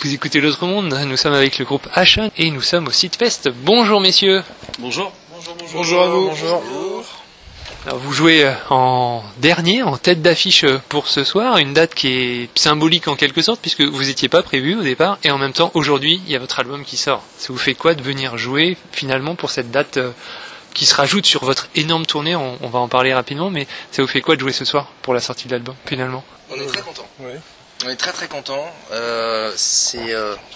Vous écoutez l'autre monde, nous sommes avec le groupe Ashen et nous sommes au Seedfest. Bonjour messieurs. Bonjour. Bonjour à vous. Bonjour. Alors vous jouez en dernier, en tête d'affiche pour ce soir, une date qui est symbolique en quelque sorte puisque vous n'étiez pas prévu au départ et en même temps aujourd'hui il y a votre album qui sort. Ça vous fait quoi de venir jouer finalement pour cette date qui se rajoute sur votre énorme tournée, on va en parler rapidement, mais ça vous fait quoi de jouer ce soir pour la sortie de l'album finalement? On est très contents. Ouais. On est très contents. C'est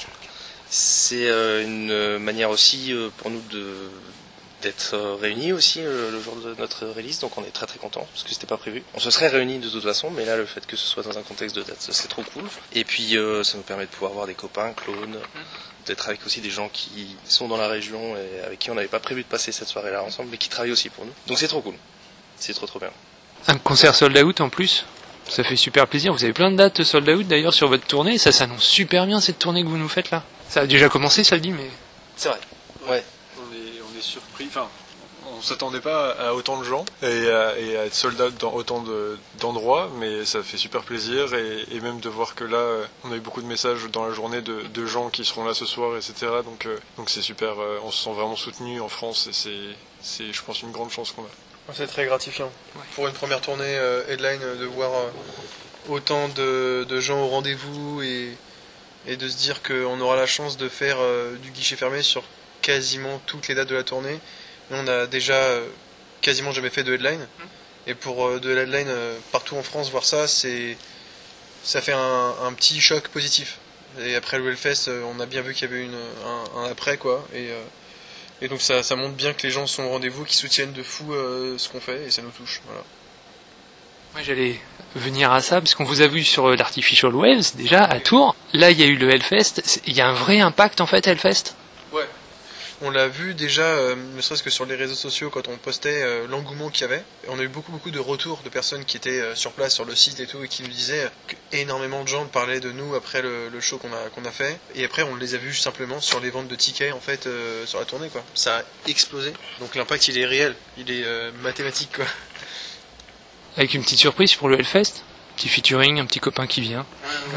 une manière aussi pour nous d'être réunis aussi le jour de notre release, donc on est très contents parce que c'était pas prévu. On se serait réunis de toute façon, mais là le fait que ce soit dans un contexte de date, c'est trop cool. Et puis ça nous permet de pouvoir voir des copains, clones, d'être avec aussi des gens qui sont dans la région et avec qui on n'avait pas prévu de passer cette soirée-là ensemble, mais qui travaillent aussi pour nous. Donc c'est trop cool. C'est trop bien. Un concert sold out en plus, ça fait super plaisir. Vous avez plein de dates sold out d'ailleurs sur votre tournée, ça s'annonce super bien cette tournée que vous nous faites là. Ça a déjà commencé, ça le dit, mais... C'est vrai. Ouais. On est surpris. Enfin, on s'attendait pas à autant de gens et à être sold out dans autant d'endroits, mais ça fait super plaisir et même de voir que là, on a eu beaucoup de messages dans la journée de gens qui seront là ce soir, etc. Donc c'est super. On se sent vraiment soutenu en France et c'est, je pense, une grande chance qu'on a. C'est très gratifiant. Ouais. Pour une première tournée headline, de voir autant de gens au rendez-vous et de se dire qu'on aura la chance de faire du guichet fermé sur quasiment toutes les dates de la tournée. Nous, on a déjà quasiment jamais fait de headline. Et pour de headline partout en France, voir ça, ça fait un petit choc positif. Et après le Hellfest, on a bien vu qu'il y avait un après, quoi. Et donc ça montre bien que les gens sont au rendez-vous, qu'ils soutiennent de fou ce qu'on fait, et ça nous touche. Voilà. Moi j'allais venir à ça, parce qu'on vous a vu sur l'Artificial Waves, déjà, à Tours. Là, il y a eu le Hellfest. Il y a un vrai impact, en fait, Hellfest? Ouais. On l'a vu déjà, ne serait-ce que sur les réseaux sociaux, quand on postait l'engouement qu'il y avait. On a eu beaucoup de retours de personnes qui étaient sur place, sur le site et tout, et qui nous disaient qu'énormément de gens parlaient de nous après le show qu'on a fait. Et après, on les a vus simplement sur les ventes de tickets, en fait, sur la tournée, quoi. Ça a explosé. Donc l'impact, il est réel. Il est mathématique, quoi. Avec une petite surprise pour le Hellfest, petit featuring, un petit copain qui vient.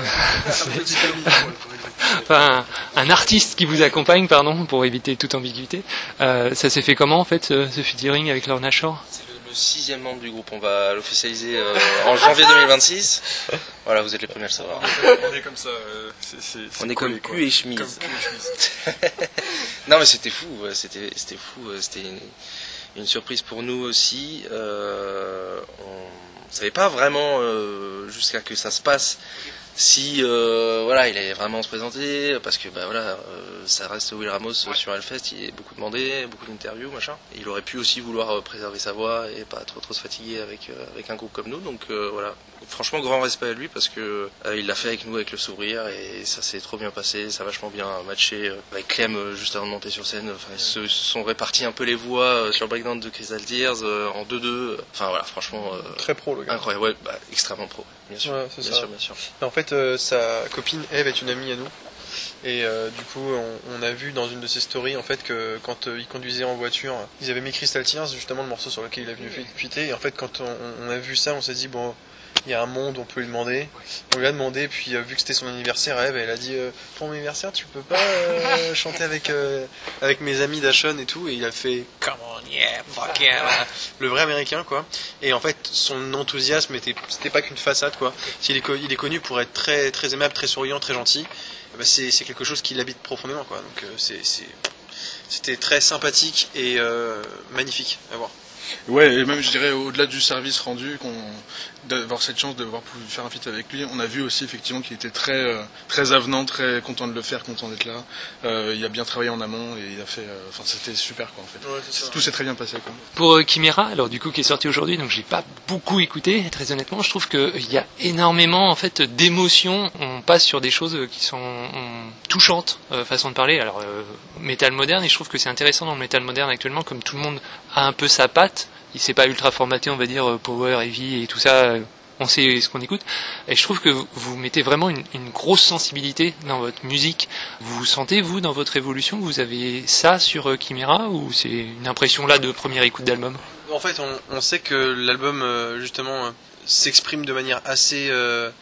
Enfin, un artiste qui vous accompagne, pardon, pour éviter toute ambiguïté. Ça s'est fait comment en fait ce featuring avec Lorna Shore? C'est le 6e membre du groupe, on va l'officialiser en janvier 2026. Voilà, vous êtes les premiers à le savoir. On est comme ça. On est comme cul et chemise. Non mais c'était fou, c'était fou, c'était une surprise pour nous aussi. On savait pas vraiment jusqu'à que ça se passe si voilà, il allait vraiment se présenter, parce que ça reste Will Ramos sur Hellfest, il est beaucoup demandé, beaucoup d'interviews, machin. Et il aurait pu aussi vouloir préserver sa voix et pas trop se fatiguer avec un groupe comme nous, donc voilà. Franchement, grand respect à lui parce que il l'a fait avec nous avec le sourire et ça s'est trop bien passé, ça a vachement bien matché avec Clem juste avant de monter sur scène. Enfin, ils se sont répartis un peu les voix sur le breakdown de Crystal Tears en 2-2. Enfin voilà, franchement très pro le gars. Incroyable, ouais, extrêmement pro, bien sûr. Ouais, bien sûr. En fait, sa copine Eve est une amie à nous. Et du coup, on a vu dans une de ses stories en fait que quand ils conduisaient en voiture, ils avaient mis Crystal Tears, justement le morceau sur lequel il est venu fuiter. Et en fait, quand on a vu ça, on s'est dit bon, il y a un monde, on peut lui demander. On lui a demandé, puis vu que c'était son anniversaire, elle a dit pour mon anniversaire, tu peux pas chanter avec mes amis d'Ashon et tout. Et il a fait come on, yeah, fuck yeah, le vrai américain quoi. Et en fait, son enthousiasme c'était pas qu'une façade quoi. Il est connu pour être très très aimable, très souriant, très gentil. C'est quelque chose qui l'habite profondément quoi. Donc c'était très sympathique et magnifique à voir. Ouais, et même je dirais au-delà du service rendu, d'avoir cette chance de pouvoir faire un feat avec lui, on a vu aussi effectivement qu'il était très avenant, très content de le faire, content d'être là. Il a bien travaillé en amont et il a fait, c'était super quoi en fait. Ouais, tout s'est très bien passé quoi. Pour Chimera, alors du coup qui est sorti aujourd'hui, donc j'ai pas beaucoup écouté, très honnêtement, je trouve qu'il y a énormément en fait d'émotions. On passe sur des choses qui sont touchantes, façon de parler. Alors métal moderne, et je trouve que c'est intéressant dans le métal moderne actuellement, comme tout le monde a un peu sa patte. Il s'est pas ultra formaté, on va dire, power, heavy et tout ça, on sait ce qu'on écoute. Et je trouve que vous mettez vraiment une grosse sensibilité dans votre musique. Vous sentez, vous, dans votre évolution, vous avez ça sur Chimera, ou c'est une impression là de première écoute d'album? En fait, on sait que l'album, justement, s'exprime de manière assez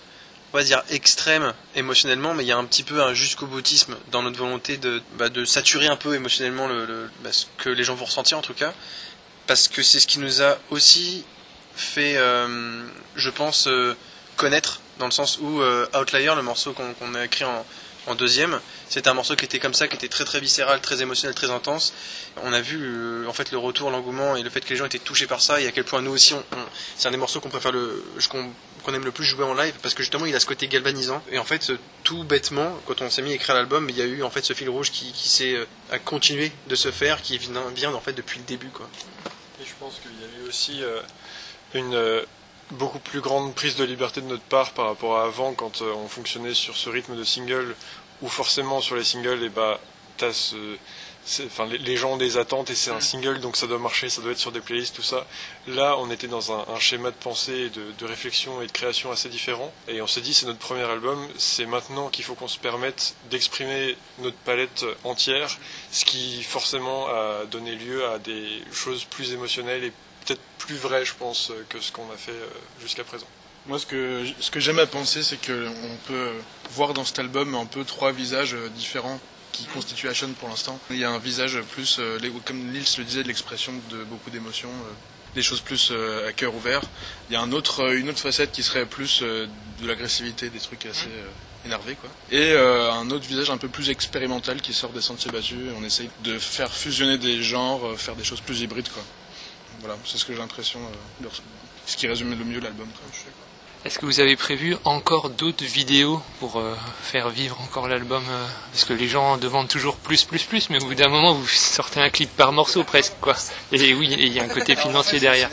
on va dire extrême émotionnellement, mais il y a un petit peu un jusqu'au boutisme dans notre volonté de saturer un peu émotionnellement ce que les gens vont ressentir en tout cas, parce que c'est ce qui nous a aussi fait, je pense, connaître, dans le sens où Outlier, le morceau qu'on a écrit en deuxième, c'était un morceau qui était comme ça, qui était très très viscéral, très émotionnel, très intense. On a vu en fait le retour, l'engouement et le fait que les gens étaient touchés par ça, et à quel point nous aussi, c'est un des morceaux qu'on préfère qu'on aime le plus jouer en live, parce que justement il a ce côté galvanisant. Et en fait, tout bêtement, quand on s'est mis à écrire l'album, il y a eu en fait ce fil rouge qui s'est à continuer de se faire, qui vient en fait depuis le début, quoi. Et je pense qu'il y a eu aussi une beaucoup plus grande prise de liberté de notre part par rapport à avant, quand on fonctionnait sur ce rythme de single, où forcément sur les singles, t'as les gens ont des attentes et c'est un single, donc ça doit marcher, ça doit être sur des playlists, tout ça. Là, on était dans un schéma de pensée, de réflexion et de création assez différent, et on s'est dit c'est notre premier album, c'est maintenant qu'il faut qu'on se permette d'exprimer notre palette entière, ce qui forcément a donné lieu à des choses plus émotionnelles et peut-être plus vraies, je pense, que ce qu'on a fait jusqu'à présent. Moi, ce que j'aime à penser, c'est qu'on peut voir dans cet album un peu 3 visages différents qui constituent Ashen pour l'instant. Il y a un visage plus, comme Nils le disait, de l'expression de beaucoup d'émotions, des choses plus à cœur ouvert. Il y a une autre facette qui serait plus de l'agressivité, des trucs assez énervés, quoi. Et un autre visage un peu plus expérimental qui sort des sentiers battus. On essaye de faire fusionner des genres, faire des choses plus hybrides, quoi. Voilà, c'est ce que j'ai l'impression, ce qui résume le mieux l'album. Est-ce que vous avez prévu encore d'autres vidéos pour faire vivre encore l'album parce que les gens demandent toujours plus, mais au bout d'un moment vous sortez un clip par morceau presque, quoi. Et oui, il y a un côté financier derrière.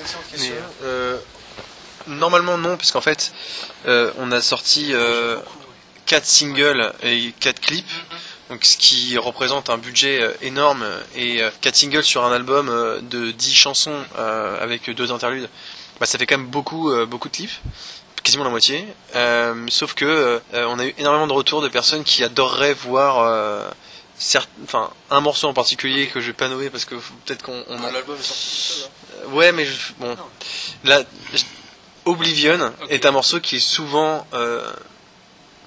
Normalement non, puisqu'en fait on a sorti 4 singles et 4 clips. Donc, ce qui représente un budget énorme, et 4 singles sur un album de 10 chansons avec 2 interludes, ça fait quand même beaucoup de clips, quasiment la moitié. Sauf que on a eu énormément de retours de personnes qui adoreraient voir un morceau en particulier que je vais pas nommer parce que peut-être l'album est sorti. Ouais, mais bon, là, Oblivion est un morceau qui est souvent, on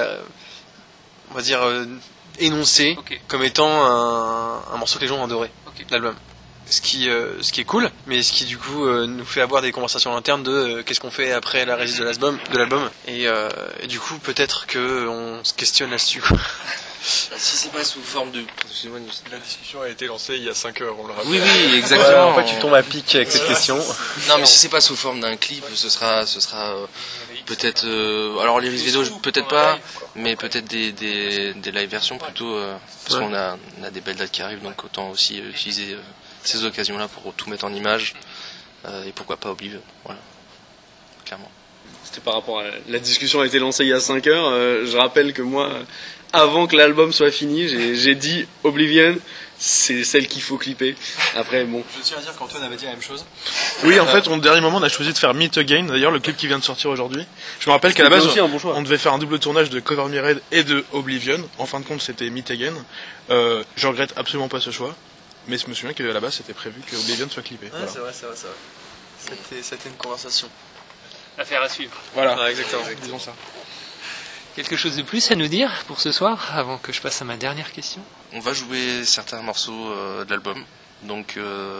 va dire, énoncé comme étant un morceau que les gens ont adoré, l'album. Ce qui est cool, mais ce qui du coup nous fait avoir des conversations internes de qu'est-ce qu'on fait après la release de l'album, et du coup peut-être qu'on se questionne là-dessus, quoi. Si c'est pas sous forme de... La discussion a été lancée il y a 5 heures, on le rappelle. Oui, exactement. En fait, tu tombes à pic avec cette question. Non, mais si c'est pas sous forme d'un clip, ce sera peut-être... alors les vidéos, peut-être pas, mais peut-être des live versions plutôt, parce qu'on a des belles dates qui arrivent, donc autant aussi utiliser ces occasions-là pour tout mettre en image, et pourquoi pas Oblivion, voilà, clairement. C'était par rapport à... La discussion a été lancée il y a 5 heures, je rappelle que moi... Avant que l'album soit fini, j'ai dit Oblivion, c'est celle qu'il faut clipper. Après, bon. Je tiens à dire qu'Antoine avait dit la même chose. Oui, en fait, au dernier moment, on a choisi de faire Meet Again. D'ailleurs, le clip qui vient de sortir aujourd'hui. Je me rappelle qu'à la base, on devait faire un double tournage de Cover Me Red et de Oblivion. En fin de compte, c'était Meet Again. Je regrette absolument pas ce choix. Mais je me souviens qu'à la base, c'était prévu que Oblivion soit clippé. Ah, voilà. C'est vrai. C'était une conversation. Affaire à suivre. Voilà, exactement. Disons ça. Quelque chose de plus à nous dire pour ce soir, avant que je passe à ma dernière question? On va jouer certains morceaux de l'album. Donc,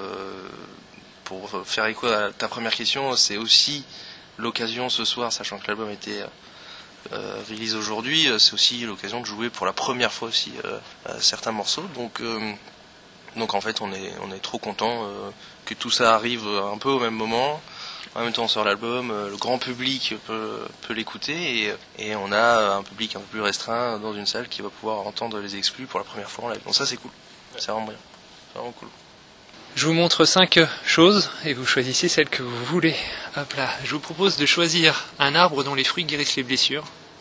pour faire écho à ta première question, c'est aussi l'occasion ce soir, sachant que l'album était release aujourd'hui, c'est aussi l'occasion de jouer pour la première fois aussi certains morceaux. Donc en fait, on est trop content que tout ça arrive un peu au même moment. En même temps, on sort l'album, le grand public peut l'écouter, et on a un public un peu plus restreint dans une salle qui va pouvoir entendre les exclus pour la première fois en live. Donc ça, c'est cool. C'est vraiment bien. C'est vraiment cool. Je vous montre 5 choses et vous choisissez celle que vous voulez. Hop là. Je vous propose de choisir un arbre dont les fruits guérissent les blessures,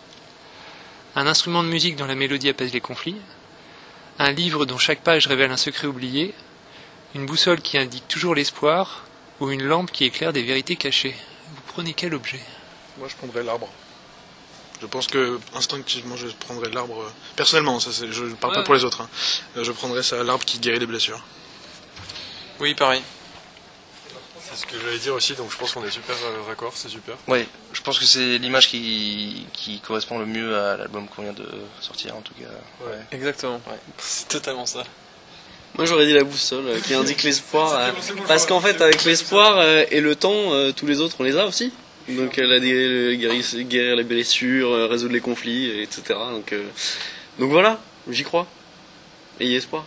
un instrument de musique dont la mélodie apaise les conflits, un livre dont chaque page révèle un secret oublié, une boussole qui indique toujours l'espoir, ou une lampe qui éclaire des vérités cachées. Vous prenez quel objet? Moi, je prendrais l'arbre. Je pense que instinctivement, je prendrais l'arbre. Personnellement, je ne parle pas pour les autres. Hein. Je prendrais ça, l'arbre qui guérit les blessures. Oui, pareil. C'est ce que j'allais dire aussi, donc je pense qu'on est super raccord, c'est super. Ouais, je pense que c'est l'image qui correspond le mieux à l'album qu'on vient de sortir en tout cas. Ouais. Exactement. Ouais. C'est totalement ça. Moi j'aurais dit la boussole qui indique l'espoir. Parce qu'en fait avec l'espoir et le temps, tous les autres on les a aussi. Donc guérir les blessures, résoudre les conflits, etc. Donc voilà, j'y crois. Ayez espoir.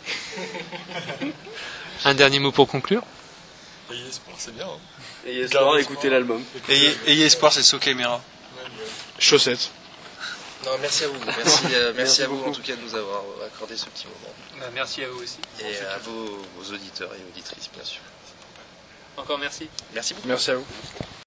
Un dernier mot pour conclure. Ayez espoir, c'est bien. Hein. Ayez espoir, écoutez l'album. Ayez espoir, c'est Sokemera. Chaussettes. Non, merci à vous. Merci à vous en tout cas de nous avoir accordé ce petit moment. Merci à vous aussi. Et à vos auditeurs et auditrices bien sûr. Encore merci. Merci beaucoup. Merci à vous.